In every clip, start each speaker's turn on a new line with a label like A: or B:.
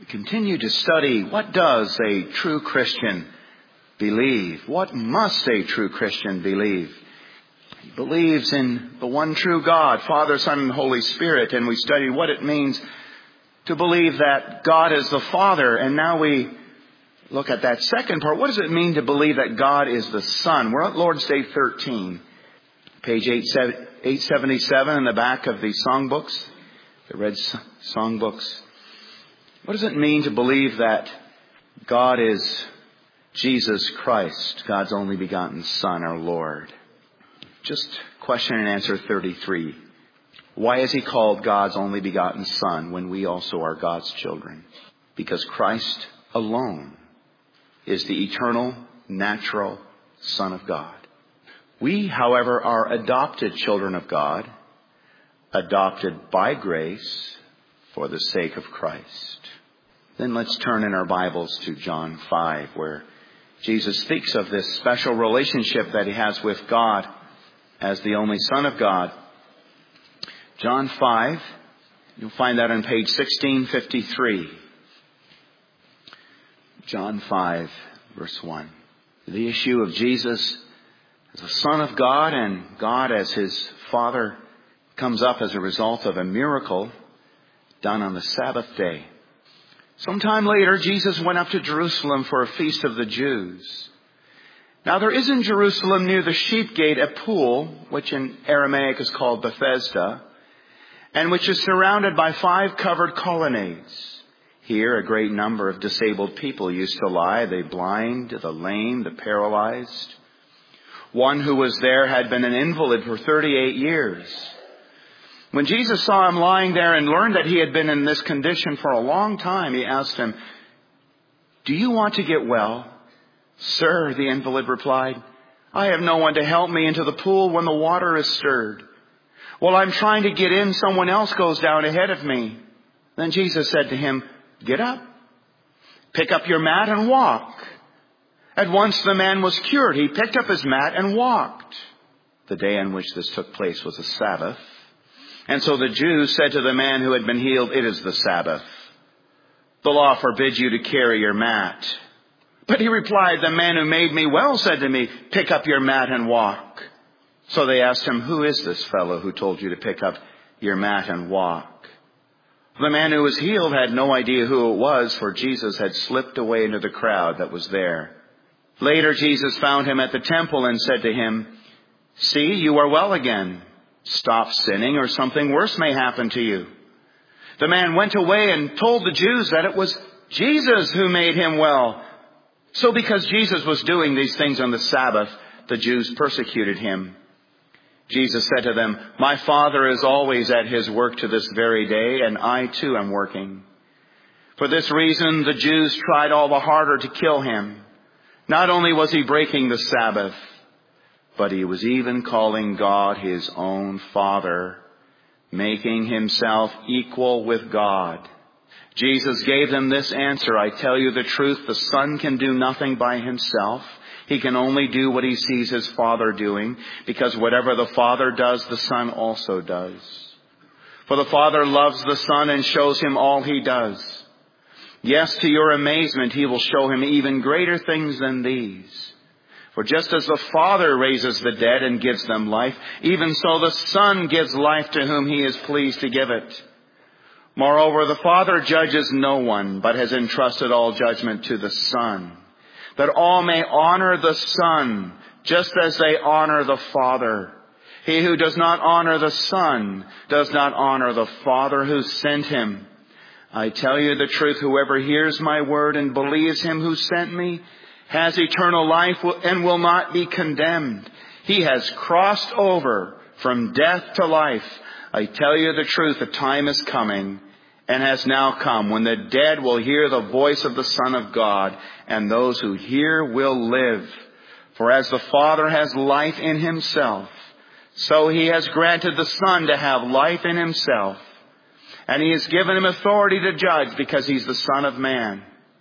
A: Continue to study, what does a true Christian believe? What must a true Christian believe? He believes in the one true God, Father, Son, and Holy Spirit, and we study what it means to believe that God is the Father. And now we look at that second part. What does it mean to believe that God is the Son? We're at Lord's Day 13, page 877 in the back of the songbooks, the red songbooks. What does it mean to believe that God is Jesus Christ, God's only begotten Son, our Lord? Just question and answer 33. Why is He called God's only begotten Son when we also are God's children? Because Christ alone is the eternal, natural Son of God. We, however, are adopted children of God, adopted by grace for the sake of Christ. Then let's turn in our Bibles to John 5, where Jesus speaks of this special relationship that He has with God as the only Son of God. John 5, you'll find that on page 1653. John 5, verse 1. The issue of Jesus as the Son of God and God as His Father comes up as a result of a miracle done on the Sabbath day. Sometime later, Jesus went up to Jerusalem for a feast of the Jews. Now there is in Jerusalem near the sheep gate a pool, which in Aramaic is called Bethesda, and which is surrounded by 5 covered colonnades. Here a great number of disabled people used to lie, the blind, the lame, the paralyzed. One who was there had been an invalid for 38 years. When Jesus saw him lying there and learned that he had been in this condition for a long time, He asked him, "Do you want to get well?" "Sir," the invalid replied, "I have no one to help me into the pool when the water is stirred. While I'm trying to get in, someone else goes down ahead of me." Then Jesus said to him, "Get up, pick up your mat and walk." At once the man was cured. He picked up his mat and walked. The day on which this took place was a Sabbath. And so the Jews said to the man who had been healed, "It is the Sabbath. The law forbids you to carry your mat." But he replied, "The man who made me well said to me, 'Pick up your mat and walk.'" So they asked him, "Who is this fellow who told you to pick up your mat and walk?" The man who was healed had no idea who it was, for Jesus had slipped away into the crowd that was there. Later Jesus found him at the temple and said to him, "See, you are well again. Stop sinning, or something worse may happen to you." The man went away and told the Jews that it was Jesus who made him well. So because Jesus was doing these things on the Sabbath, the Jews persecuted Him. Jesus said to them, "My Father is always at His work to this very day, and I too am working." For this reason, the Jews tried all the harder to kill Him. Not only was He breaking the Sabbath, but He was even calling God His own Father, making Himself equal with God. Jesus gave them this answer, "I tell you the truth, the Son can do nothing by Himself. He can only do what He sees His Father doing, because whatever the Father does, the Son also does. For the Father loves the Son and shows Him all He does. Yes, to your amazement, He will show Him even greater things than these. For just as the Father raises the dead and gives them life, even so the Son gives life to whom He is pleased to give it. Moreover, the Father judges no one, but has entrusted all judgment to the Son, that all may honor the Son, just as they honor the Father. He who does not honor the Son does not honor the Father who sent Him. I tell you the truth, whoever hears my word and believes Him who sent me has eternal life and will not be condemned. He has crossed over from death to life. I tell you the truth, the time is coming and has now come when the dead will hear the voice of the Son of God, and those who hear will live. For as the Father has life in Himself, so He has granted the Son to have life in Himself. And He has given Him authority to judge, because He's the Son of Man.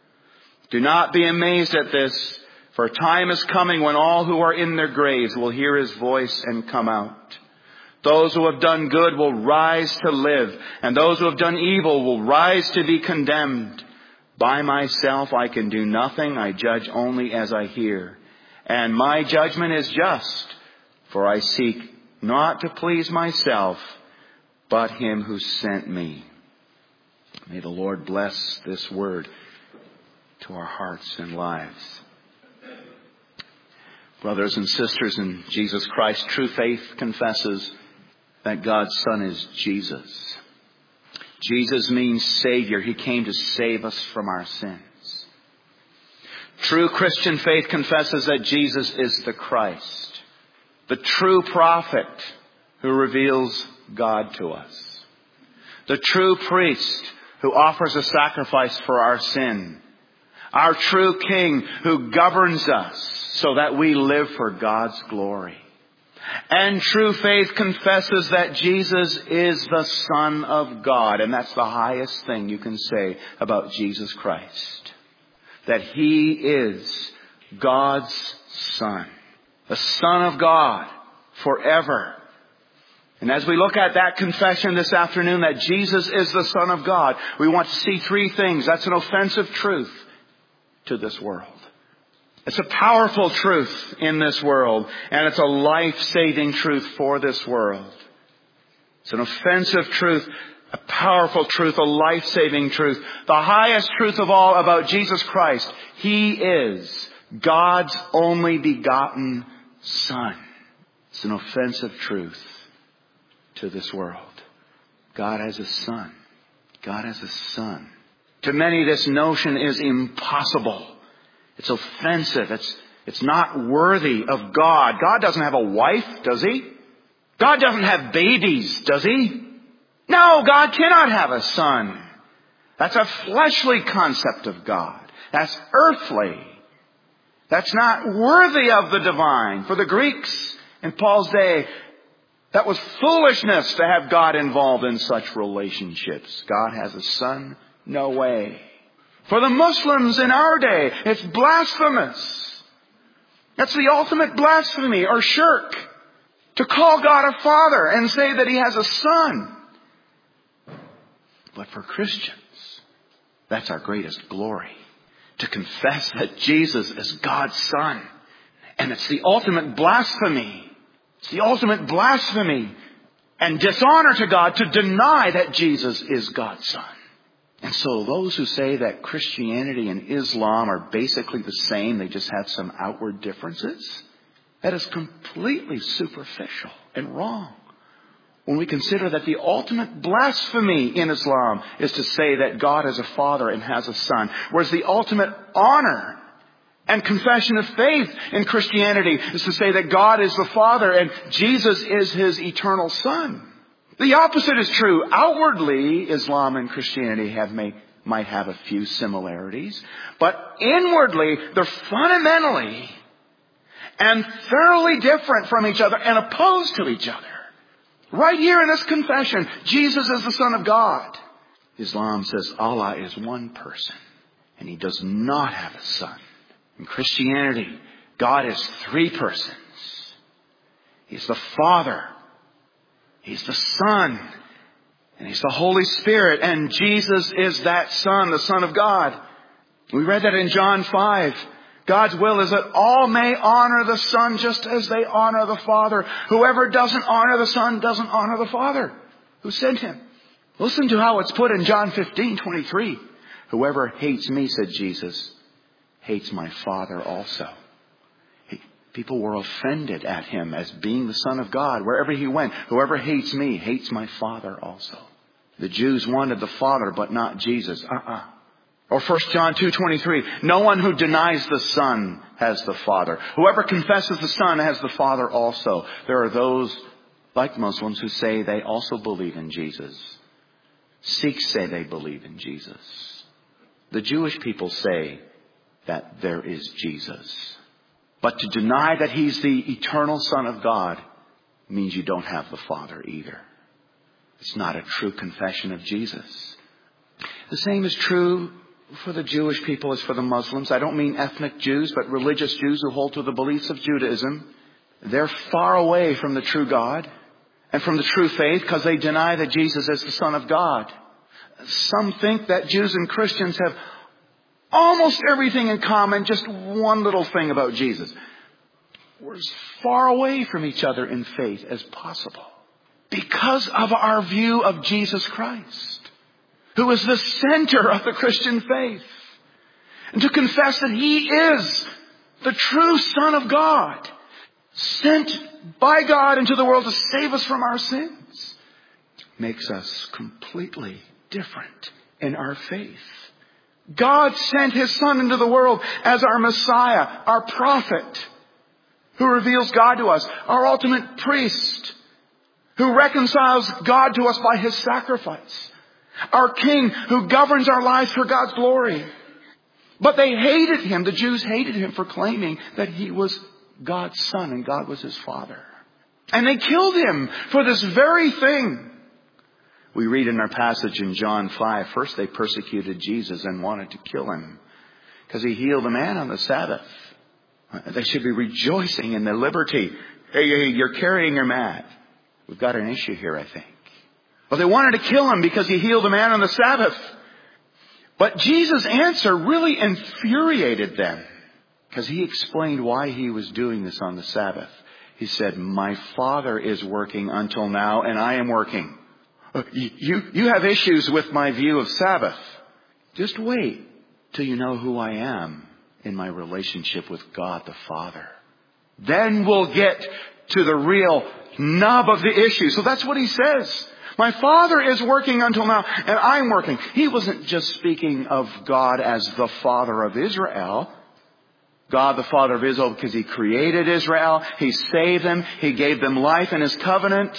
A: Do not be amazed at this, for a time is coming when all who are in their graves will hear His voice and come out. Those who have done good will rise to live, and those who have done evil will rise to be condemned. By myself I can do nothing. I judge only as I hear. And my judgment is just, for I seek not to please myself, but Him who sent me. May the Lord bless this word to our hearts and lives. Brothers and sisters in Jesus Christ, true faith confesses that God's Son is Jesus. Jesus means Savior. He came to save us from our sins. True Christian faith confesses that Jesus is the Christ, the true prophet who reveals God to us, the true priest who offers a sacrifice for our sin, our true King who governs us so that we live for God's glory. And true faith confesses that Jesus is the Son of God. And that's the highest thing you can say about Jesus Christ. That He is God's Son. The Son of God forever. And as we look at that confession this afternoon that Jesus is the Son of God, we want to see three things. That's an offensive truth to this world. It's a powerful truth in this world, and it's a life-saving truth for this world. It's an offensive truth, a powerful truth, a life-saving truth. The highest truth of all about Jesus Christ. He is God's only begotten Son. It's an offensive truth to this world. God has a Son. God has a Son. To many, this notion is impossible. It's offensive. It's not worthy of God. God doesn't have a wife, does He? God doesn't have babies, does He? No, God cannot have a son. That's a fleshly concept of God. That's earthly. That's not worthy of the divine. For the Greeks in Paul's day, that was foolishness to have God involved in such relationships. God has a son? No way. For the Muslims in our day, it's blasphemous. That's the ultimate blasphemy or shirk. To call God a father and say that He has a son. But for Christians, that's our greatest glory. To confess that Jesus is God's Son. And it's the ultimate blasphemy. It's the ultimate blasphemy and dishonor to God to deny that Jesus is God's Son. And so those who say that Christianity and Islam are basically the same, they just have some outward differences, that is completely superficial and wrong. When we consider that the ultimate blasphemy in Islam is to say that God is a father and has a son, whereas the ultimate honor and confession of faith in Christianity is to say that God is the Father and Jesus is His eternal Son. The opposite is true. Outwardly, Islam and Christianity might have a few similarities, but inwardly, they're fundamentally and thoroughly different from each other and opposed to each other. Right here in this confession, Jesus is the Son of God. Islam says Allah is one person and He does not have a son. In Christianity, God is three persons. He's the Father, He's the Son, and He's the Holy Spirit. And Jesus is that Son, the Son of God. We read that in John 5. God's will is that all may honor the Son just as they honor the Father. Whoever doesn't honor the Son doesn't honor the Father who sent Him. Listen to how it's put in John 15:23. Whoever hates me, said Jesus, hates my Father also. People were offended at Him as being the Son of God. Wherever He went, whoever hates me, hates my Father also. The Jews wanted the Father, but not Jesus. Or 1 John 2:23, no one who denies the Son has the Father. Whoever confesses the Son has the Father also. There are those, like Muslims, who say they also believe in Jesus. Sikhs say they believe in Jesus. The Jewish people say that there is Jesus. But to deny that He's the eternal Son of God means you don't have the Father either. It's not a true confession of Jesus. The same is true for the Jewish people as for the Muslims. I don't mean ethnic Jews, but religious Jews who hold to the beliefs of Judaism. They're far away from the true God and from the true faith because they deny that Jesus is the Son of God. Some think that Jews and Christians have almost everything in common, just one little thing about Jesus. We're as far away from each other in faith as possible because of our view of Jesus Christ, who is the center of the Christian faith. And to confess that He is the true Son of God, sent by God into the world to save us from our sins, makes us completely different in our faith. God sent His Son into the world as our Messiah, our prophet, who reveals God to us, our ultimate priest, who reconciles God to us by His sacrifice, our King who governs our lives for God's glory. But they hated Him. The Jews hated Him for claiming that He was God's Son and God was His Father. And they killed Him for this very thing. We read in our passage in John 5, first they persecuted Jesus and wanted to kill Him because He healed a man on the Sabbath. They should be rejoicing in the liberty. Hey, you're carrying your mat. We've got an issue here, I think. Well, they wanted to kill Him because He healed a man on the Sabbath. But Jesus' answer really infuriated them because He explained why He was doing this on the Sabbath. He said, my Father is working until now and I am working. You have issues with my view of Sabbath. Just wait till you know who I am in my relationship with God the Father. Then we'll get to the real nub of the issue. So that's what He says. My Father is working until now, and I'm working. He wasn't just speaking of God as the Father of Israel. God the Father of Israel because He created Israel. He saved them. He gave them life in His covenant.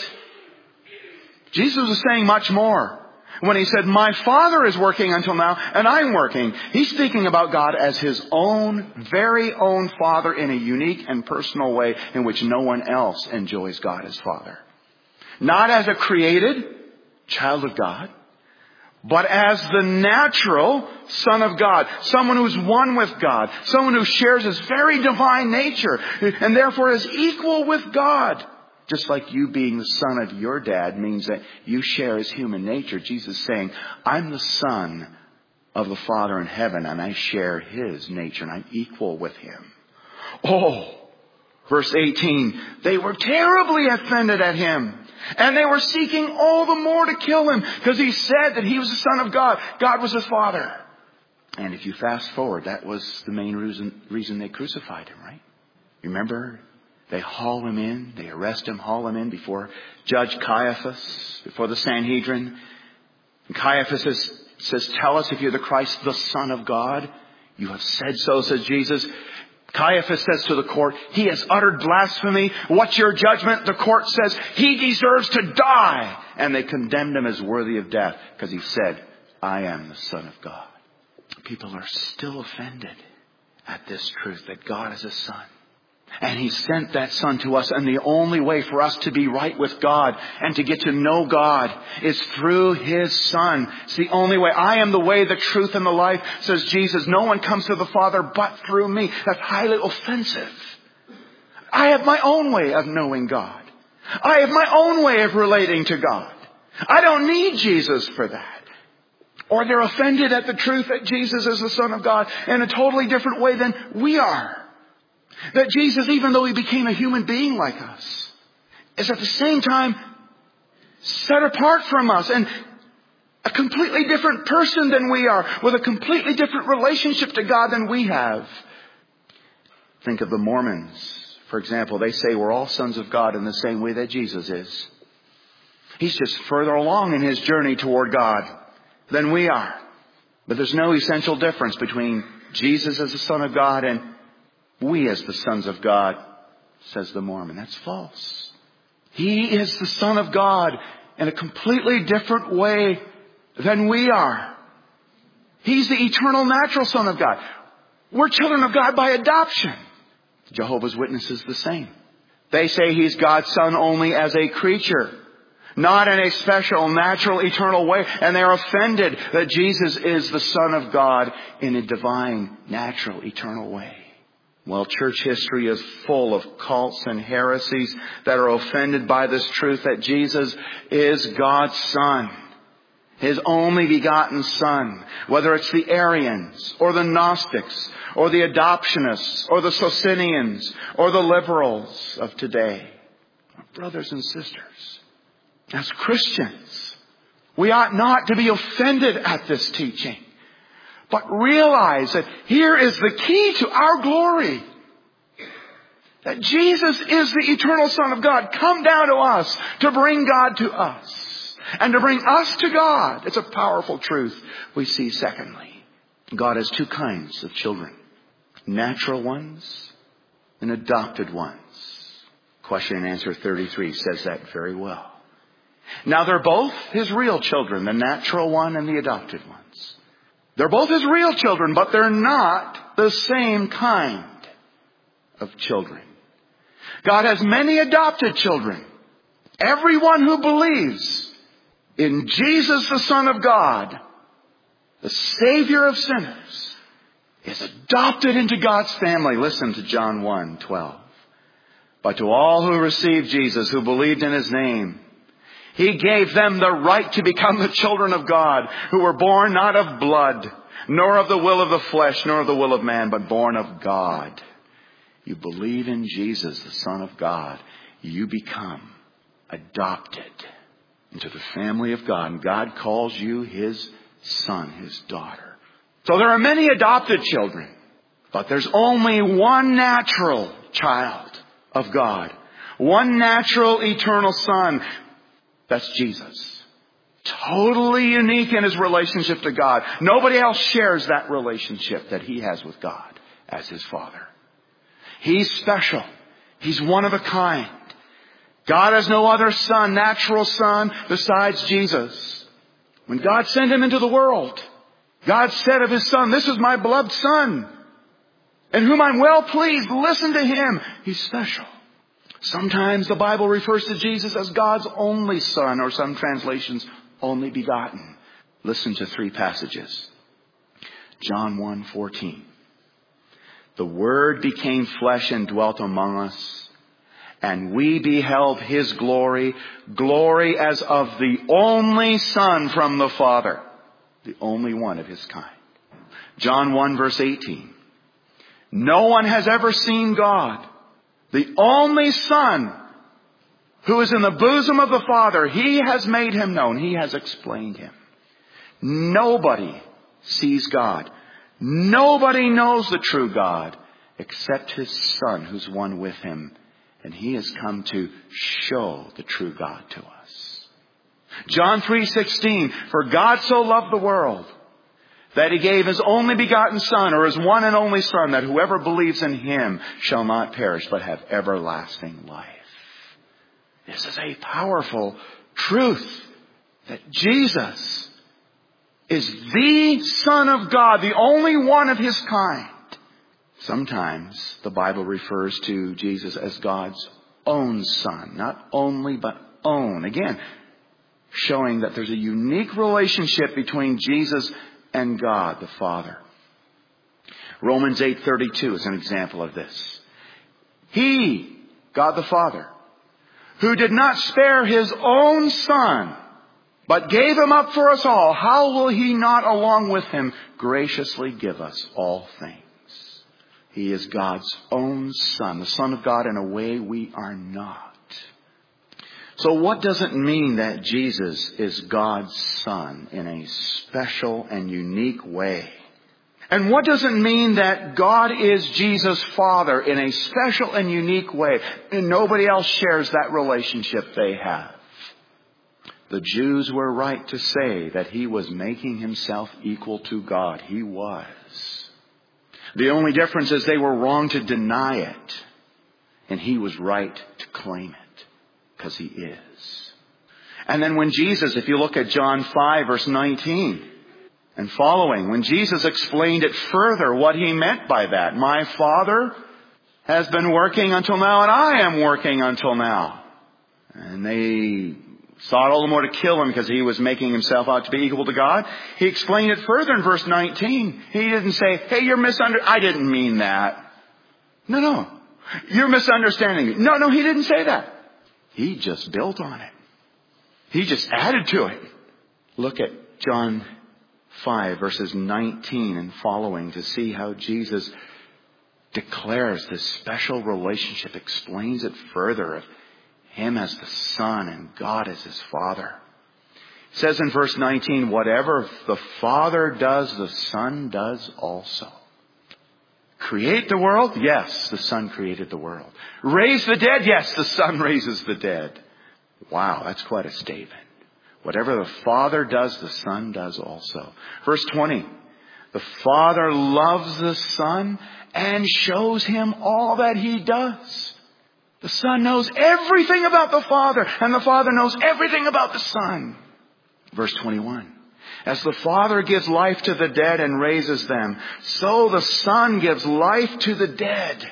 A: Jesus was saying much more. When He said, my Father is working until now, and I'm working, He's speaking about God as His own, very own Father in a unique and personal way in which no one else enjoys God as Father. Not as a created child of God, but as the natural Son of God. Someone who's one with God. Someone who shares His very divine nature and therefore is equal with God. Just like you being the son of your dad means that you share His human nature. Jesus is saying, I'm the Son of the Father in heaven and I share His nature and I'm equal with Him. Oh, verse 18, they were terribly offended at Him. And they were seeking all the more to kill Him because He said that He was the Son of God. God was His Father. And if you fast forward, that was the main reason they crucified Him, right? Remember, they haul Him in, they arrest Him, haul Him in before Judge Caiaphas, before the Sanhedrin. And Caiaphas says, tell us if you're the Christ, the Son of God. You have said so, says Jesus. Caiaphas says to the court, He has uttered blasphemy. What's your judgment? The court says, He deserves to die. And they condemned Him as worthy of death because He said, I am the Son of God. People are still offended at this truth that God is a Son. And He sent that Son to us. And the only way for us to be right with God and to get to know God is through His Son. It's the only way. I am the way, the truth, and the life, says Jesus. No one comes to the Father but through me. That's highly offensive. I have my own way of knowing God. I have my own way of relating to God. I don't need Jesus for that. Or they're offended at the truth that Jesus is the Son of God in a totally different way than we are. That Jesus, even though He became a human being like us, is at the same time set apart from us and a completely different person than we are, with a completely different relationship to God than we have. Think of the Mormons, for example. They say we're all sons of God in the same way that Jesus is. He's just further along in His journey toward God than we are. But there's no essential difference between Jesus as the Son of God and we as the sons of God, says the Mormon. That's false. He is the Son of God in a completely different way than we are. He's the eternal natural Son of God. We're children of God by adoption. Jehovah's Witnesses the same. They say He's God's Son only as a creature, not in a special, natural, eternal way. And they're offended that Jesus is the Son of God in a divine, natural, eternal way. Well, church history is full of cults and heresies that are offended by this truth that Jesus is God's Son. His only begotten Son, whether it's the Arians or the Gnostics or the adoptionists or the Socinians or the liberals of today. Brothers and sisters, as Christians, we ought not to be offended at this teaching, but realize that here is the key to our glory. That Jesus is the eternal Son of God, come down to us to bring God to us. And to bring us to God. It's a powerful truth. We see secondly, God has two kinds of children. Natural ones and adopted ones. Question and answer 33 says that very well. Now they're both His real children, the natural one and the adopted ones. They're both His real children, but they're not the same kind of children. God has many adopted children. Everyone who believes in Jesus, the Son of God, the Savior of sinners, is adopted into God's family. Listen to John 1:12. But to all who received Jesus, who believed in His name, He gave them the right to become the children of God, who were born not of blood, nor of the will of the flesh, nor of the will of man, but born of God. You believe in Jesus, the Son of God, you become adopted into the family of God. And God calls you His son, His daughter. So there are many adopted children, but there's only one natural child of God. One natural eternal Son. That's Jesus. Totally unique in His relationship to God. Nobody else shares that relationship that He has with God as His Father. He's special. He's one of a kind. God has no other son, natural son, besides Jesus. When God sent Him into the world, God said of His Son, "This is my beloved Son, in whom I'm well pleased. Listen to Him." He's special. Sometimes the Bible refers to Jesus as God's only Son, or some translations, only begotten. Listen to three passages. John 1:14. The Word became flesh and dwelt among us. And we beheld His glory, glory as of the only Son from the Father, the only one of His kind. John 1:18. No one has ever seen God. The only Son who is in the bosom of the Father, He has made Him known. He has explained Him. Nobody sees God. Nobody knows the true God except His Son who's one with Him. And He has come to show the true God to us. John 3:16, for God so loved the world that He gave His only begotten Son, or His one and only Son, that whoever believes in Him shall not perish but have everlasting life. This is a powerful truth that Jesus is the Son of God, the only one of His kind. Sometimes the Bible refers to Jesus as God's own Son. Not only, but own. Again, showing that there's a unique relationship between Jesus and God the Father. Romans 8:32 is an example of this. He, God the Father, who did not spare His own Son, but gave Him up for us all, how will He not along with Him graciously give us all things? He is God's own Son, the Son of God in a way we are not. So what does it mean that Jesus is God's Son in a special and unique way? And what does it mean that God is Jesus' Father in a special and unique way, and nobody else shares that relationship they have? The Jews were right to say that He was making Himself equal to God. He was. The only difference is they were wrong to deny it. And He was right to claim it. Because He is. And then when Jesus, if you look at John 5 verse 19 and following, when Jesus explained it further what He meant by that. My Father has been working until now, and I am working until now. And they sought all the more to kill Him because He was making Himself out to be equal to God. He explained it further in verse 19. He didn't say, hey, you're misunderstanding. I didn't mean that. No. You're misunderstanding me. No, He didn't say that. He just built on it. He just added to it. Look at John 5, verses 19 and following to see how Jesus declares this special relationship, explains it further of Him as the Son and God as His Father. It says in verse 19, whatever the Father does, the Son does also. Create the world? Yes, the Son created the world. Raise the dead? Yes, the Son raises the dead. Wow, that's quite a statement. Whatever the Father does, the Son does also. Verse 20, the Father loves the Son and shows Him all that He does. The Son knows everything about the Father, and the Father knows everything about the Son. Verse 21. As the Father gives life to the dead and raises them, so the Son gives life to the dead.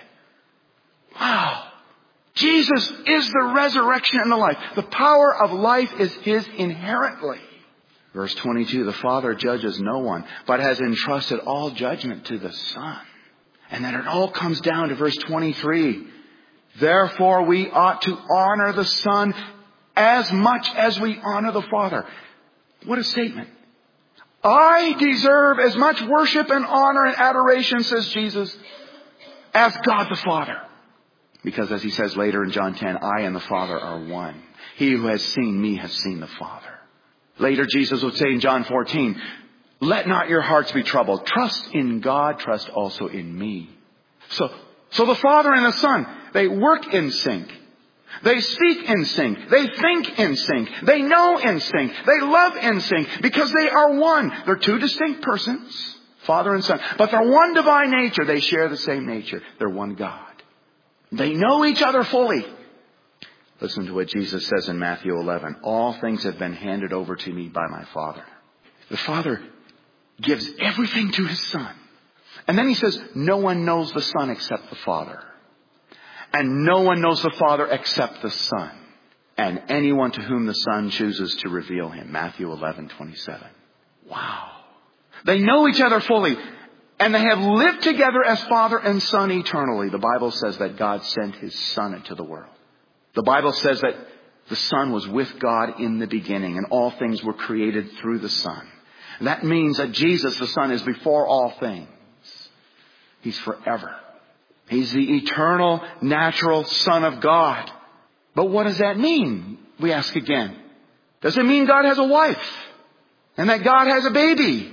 A: Wow. Jesus is the resurrection and the life. The power of life is His inherently. Verse 22, the Father judges no one, but has entrusted all judgment to the Son. And then it all comes down to verse 23. Therefore we ought to honor the Son as much as we honor the Father. What a statement. I deserve as much worship and honor and adoration, says Jesus, as God the Father. Because as He says later in John 10, I and the Father are one. He who has seen me has seen the Father. Later Jesus would say in John 14, let not your hearts be troubled. Trust in God, trust also in me. So the Father and the Son, they work in sync. They speak in sync. They think in sync. They know in sync. They love in sync because they are one. They're two distinct persons, Father and Son. But they're one divine nature. They share the same nature. They're one God. They know each other fully. Listen to what Jesus says in Matthew 11. All things have been handed over to me by my Father. The Father gives everything to His Son. And then He says, no one knows the Son except the Father. And no one knows the Father except the Son. And anyone to whom the Son chooses to reveal Him. Matthew 11:27. Wow. They know each other fully. And they have lived together as Father and Son eternally. The Bible says that God sent His Son into the world. The Bible says that the Son was with God in the beginning. And all things were created through the Son. And that means that Jesus, the Son, is before all things. He's forever. He's the eternal, natural Son of God. But what does that mean? We ask again. Does it mean God has a wife? And that God has a baby?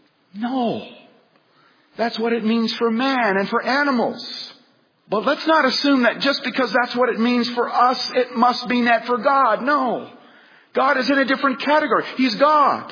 A: No. That's what it means for man and for animals. But let's not assume that just because that's what it means for us, it must mean that for God. No. God is in a different category. He's God.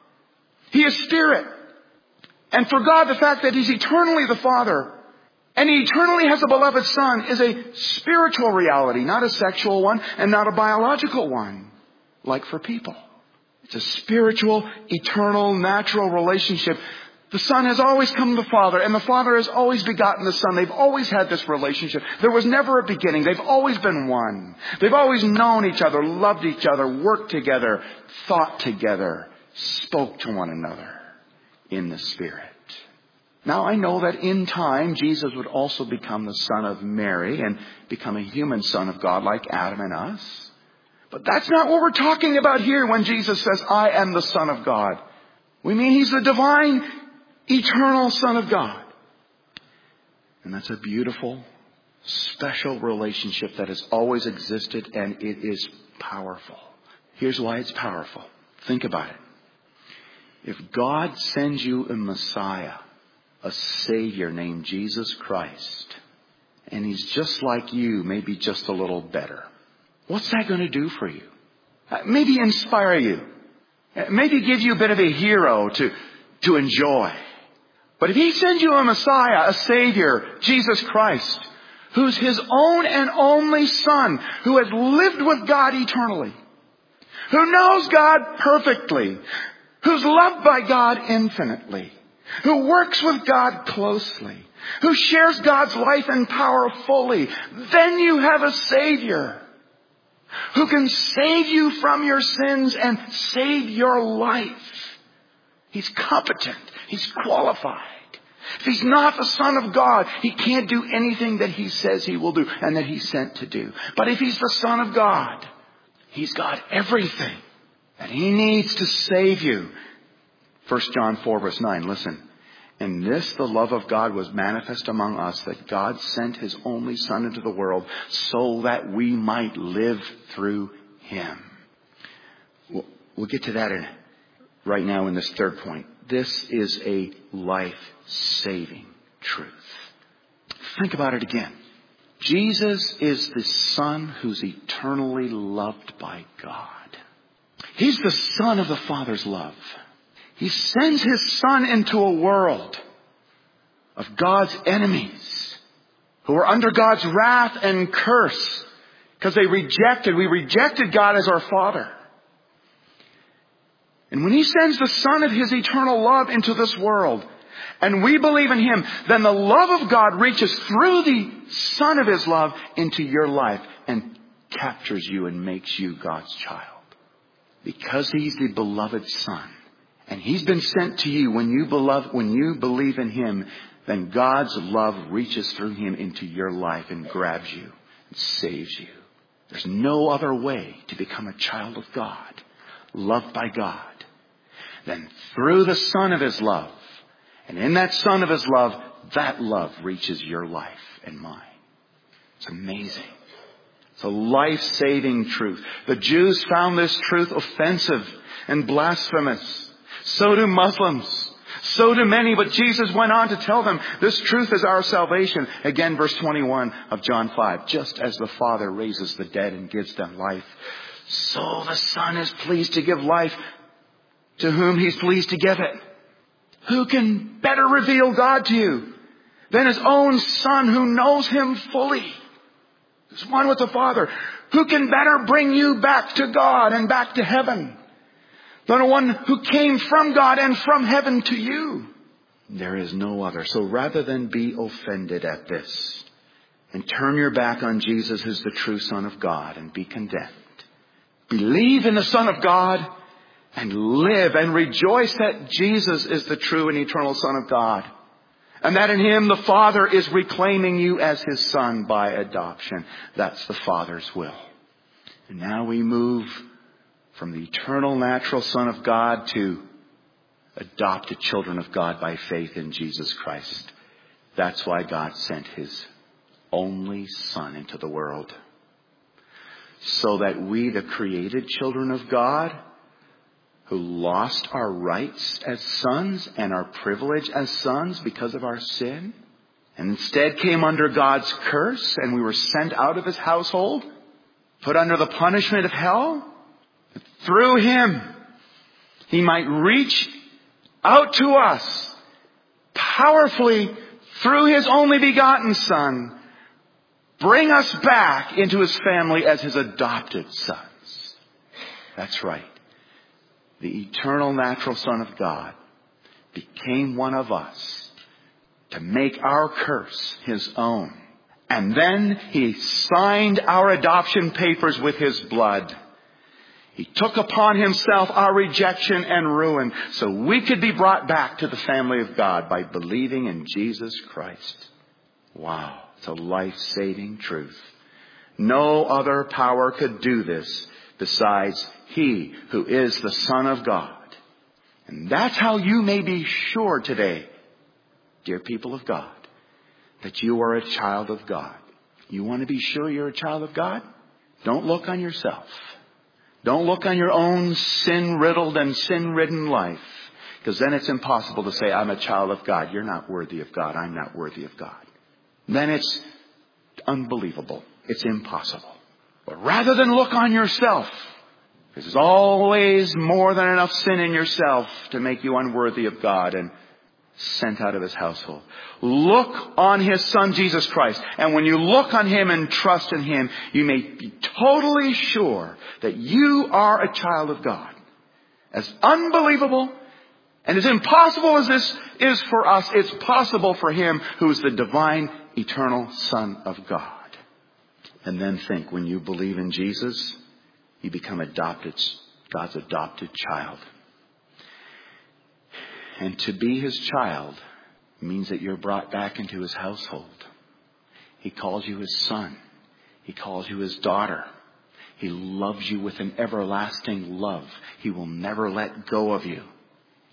A: He is Spirit. And for God, the fact that He's eternally the Father and He eternally has a beloved Son is a spiritual reality, not a sexual one and not a biological one, like for people. It's a spiritual, eternal, natural relationship. The Son has always come to the Father, and the Father has always begotten the Son. They've always had this relationship. There was never a beginning. They've always been one. They've always known each other, loved each other, worked together, thought together, spoke to one another in the Spirit. Now I know that in time, Jesus would also become the Son of Mary and become a human Son of God like Adam and us. But that's not what we're talking about here when Jesus says, I am the Son of God. We mean He's the divine, eternal Son of God. And that's a beautiful, special relationship that has always existed, and it is powerful. Here's why it's powerful. Think about it. If God sends you a Messiah, a Savior named Jesus Christ, and He's just like you, maybe just a little better, what's that going to do for you? Maybe inspire you. Maybe give you a bit of a hero to enjoy. But if He sends you a Messiah, a Savior, Jesus Christ, who's His own and only Son, who has lived with God eternally, who knows God perfectly, who's loved by God infinitely, who works with God closely, who shares God's life and power fully, then you have a Savior who can save you from your sins and save your life. He's competent. He's qualified. If He's not the Son of God, He can't do anything that He says He will do and that He's sent to do. But if He's the Son of God, He's got everything that He needs to save you, 1 John 4 verse 9, listen. In this the love of God was manifest among us, that God sent His only Son into the world so that we might live through Him. We'll get to that right now in this third point. This is a life-saving truth. Think about it again. Jesus is the Son who's eternally loved by God. He's the Son of the Father's love. He sends His Son into a world of God's enemies who are under God's wrath and curse because we rejected God as our Father. And when He sends the Son of His eternal love into this world, and we believe in Him, then the love of God reaches through the Son of His love into your life and captures you and makes you God's child. Because He's the beloved Son, and He's been sent to you when you believe in Him, then God's love reaches through Him into your life and grabs you and saves you. There's no other way to become a child of God, loved by God, than through the Son of His love. And in that Son of His love, that love reaches your life and mine. It's amazing. It's a life-saving truth. The Jews found this truth offensive and blasphemous. So do Muslims. So do many. But Jesus went on to tell them this truth is our salvation. Again, verse 21 of John 5. Just as the Father raises the dead and gives them life, so the Son is pleased to give life to whom He's pleased to give it. Who can better reveal God to you than His own Son who knows Him fully? Who's one with the Father. Who can better bring you back to God and back to heaven than the one who came from God and from heaven to you? There is no other. So rather than be offended at this and turn your back on Jesus who's the true Son of God and be condemned, believe in the Son of God and live and rejoice that Jesus is the true and eternal Son of God. And that in Him the Father is reclaiming you as His Son by adoption. That's the Father's will. And now we move from the eternal natural Son of God to adopted children of God by faith in Jesus Christ. That's why God sent His only Son into the world. So that we, the created children of God, who lost our rights as sons and our privilege as sons because of our sin, and instead came under God's curse, and we were sent out of His household, put under the punishment of hell. Through Him, He might reach out to us powerfully through His only begotten Son, bring us back into His family as His adopted sons. That's right. The eternal natural Son of God became one of us to make our curse His own. And then He signed our adoption papers with His blood. He took upon Himself our rejection and ruin so we could be brought back to the family of God by believing in Jesus Christ. Wow, it's a life-saving truth. No other power could do this besides He who is the Son of God. And that's how you may be sure today, dear people of God, that you are a child of God. You want to be sure you're a child of God? Don't look on yourself. Don't look on your own sin-riddled and sin-ridden life. Because then it's impossible to say, I'm a child of God. You're not worthy of God. I'm not worthy of God. Then it's unbelievable. It's impossible. But rather than look on yourself, because there's always more than enough sin in yourself to make you unworthy of God and sent out of His household. Look on His Son, Jesus Christ. And when you look on Him and trust in Him, you may be totally sure that you are a child of God. As unbelievable and as impossible as this is for us, it's possible for Him who is the divine, eternal Son of God. And then think, when you believe in Jesus, you become God's adopted child. And to be His child means that you're brought back into His household. He calls you His son. He calls you His daughter. He loves you with an everlasting love. He will never let go of you.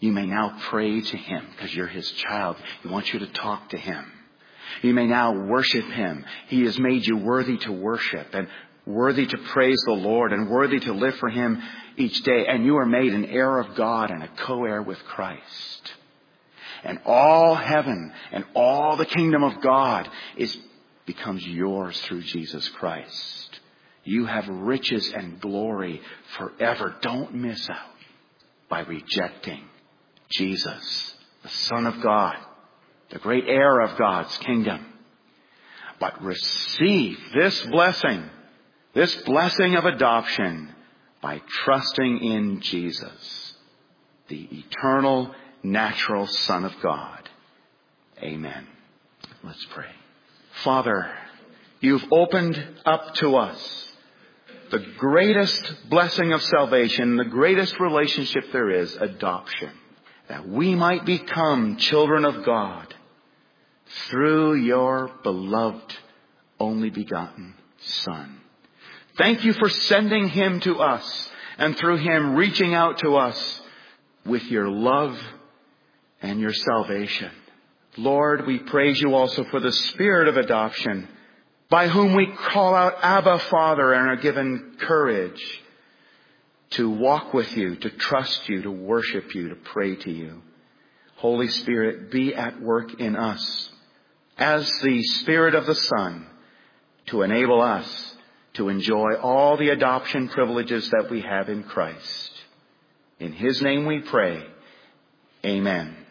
A: You may now pray to Him because you're His child. He wants you to talk to Him. You may now worship Him. He has made you worthy to worship and worthy to praise the Lord and worthy to live for Him each day. And you are made an heir of God and a co-heir with Christ. And all heaven and all the kingdom of God becomes yours through Jesus Christ. You have riches and glory forever. Don't miss out by rejecting Jesus, the Son of God, the great heir of God's kingdom. But receive this blessing of adoption by trusting in Jesus, the eternal, natural Son of God. Amen. Let's pray. Father, you've opened up to us the greatest blessing of salvation, the greatest relationship there is, adoption, that we might become children of God through your beloved, only begotten Son. Thank you for sending Him to us and through Him reaching out to us with your love and your salvation. Lord, we praise you also for the Spirit of adoption, by whom we call out, Abba, Father, and are given courage to walk with you, to trust you, to worship you, to pray to you. Holy Spirit, be at work in us as the Spirit of the Son to enable us to enjoy all the adoption privileges that we have in Christ. In His name we pray. Amen.